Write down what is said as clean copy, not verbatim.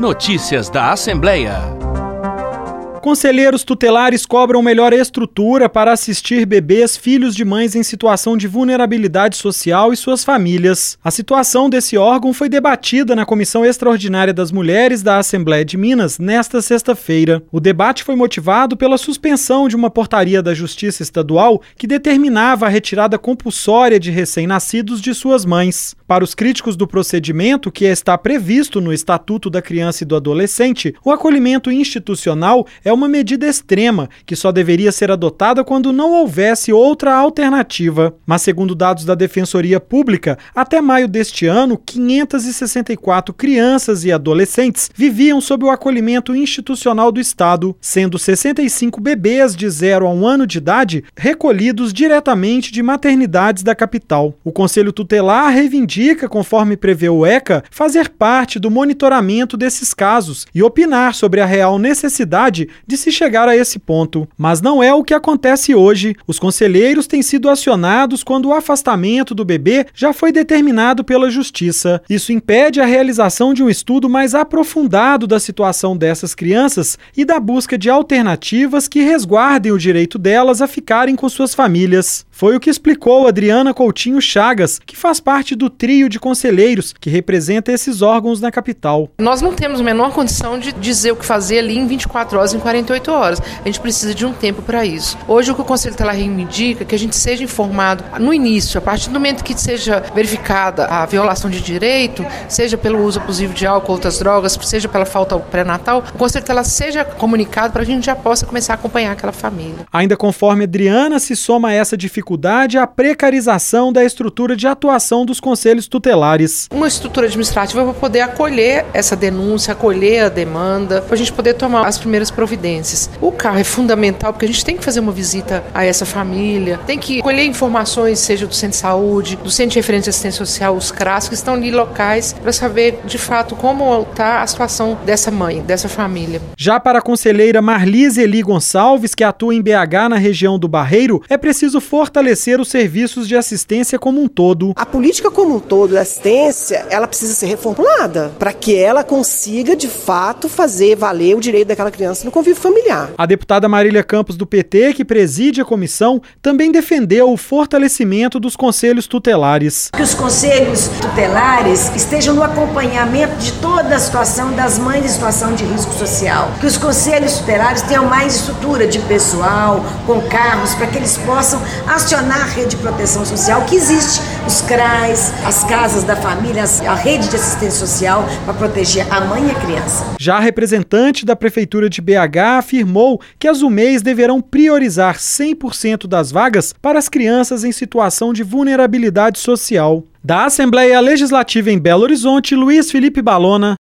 Notícias da Assembleia. Conselheiros tutelares cobram melhor estrutura para assistir bebês filhos de mães em situação de vulnerabilidade social e suas famílias. A situação desse órgão foi debatida na Comissão Extraordinária das Mulheres da Assembleia de Minas nesta sexta-feira. O debate foi motivado pela suspensão de uma portaria da Justiça Estadual que determinava a retirada compulsória de recém-nascidos de suas mães. Para os críticos do procedimento, que está previsto no Estatuto da Criança e do Adolescente, o acolhimento institucional é uma medida extrema que só deveria ser adotada quando não houvesse outra alternativa. Mas, segundo dados da Defensoria Pública, até maio deste ano, 564 crianças e adolescentes viviam sob o acolhimento institucional do Estado, sendo 65 bebês de 0 a 1 ano de idade recolhidos diretamente de maternidades da capital. O Conselho Tutelar reivindica, conforme prevê o ECA, fazer parte do monitoramento desses casos e opinar sobre a real necessidade de se chegar a esse ponto. Mas não é o que acontece hoje. Os conselheiros têm sido acionados quando o afastamento do bebê já foi determinado pela Justiça. Isso impede a realização de um estudo mais aprofundado da situação dessas crianças e da busca de alternativas que resguardem o direito delas a ficarem com suas famílias. Foi o que explicou Adriana Coutinho Chagas, que faz parte do trio de conselheiros que representa esses órgãos na capital. Nós não temos a menor condição de dizer o que fazer ali em 24 horas, em 48 horas. A gente precisa de um tempo para isso. Hoje o que o Conselho Tutelar reivindica é que a gente seja informado no início, a partir do momento que seja verificada a violação de direito, seja pelo uso abusivo de álcool ou outras drogas, seja pela falta ao pré-natal, o Conselho Tutelar seja comunicado para a gente já possa começar a acompanhar aquela família. Ainda conforme Adriana, se soma a essa dificuldade a precarização da estrutura de atuação dos conselhos tutelares. Uma estrutura administrativa para poder acolher essa denúncia, acolher a demanda, para a gente poder tomar as primeiras providências. O carro é fundamental porque a gente tem que fazer uma visita a essa família, tem que colher informações, seja do centro de saúde, do centro de referência de assistência social, os CRAS, que estão ali locais, para saber de fato como está a situação dessa mãe, dessa família. Já para a conselheira Marlise Eli Gonçalves, que atua em BH na região do Barreiro, é preciso fortalecer os serviços de assistência como um todo. A política como um todo da assistência, ela precisa ser reformulada para que ela consiga, de fato, fazer valer o direito daquela criança no convívio familiar. A deputada Marília Campos, do PT, que preside a comissão, também defendeu o fortalecimento dos conselhos tutelares. Que os conselhos tutelares estejam no acompanhamento de toda a situação das mães em situação de risco social. Que os conselhos tutelares tenham mais estrutura de pessoal, com carros, para que eles possam acionar a rede de proteção social que existe, os CRAs, as casas da família, a rede de assistência social para proteger a mãe e a criança. Já a representante da Prefeitura de BH afirmou que as UMEIs deverão priorizar 100% das vagas para as crianças em situação de vulnerabilidade social. Da Assembleia Legislativa em Belo Horizonte, Luiz Felipe Balona.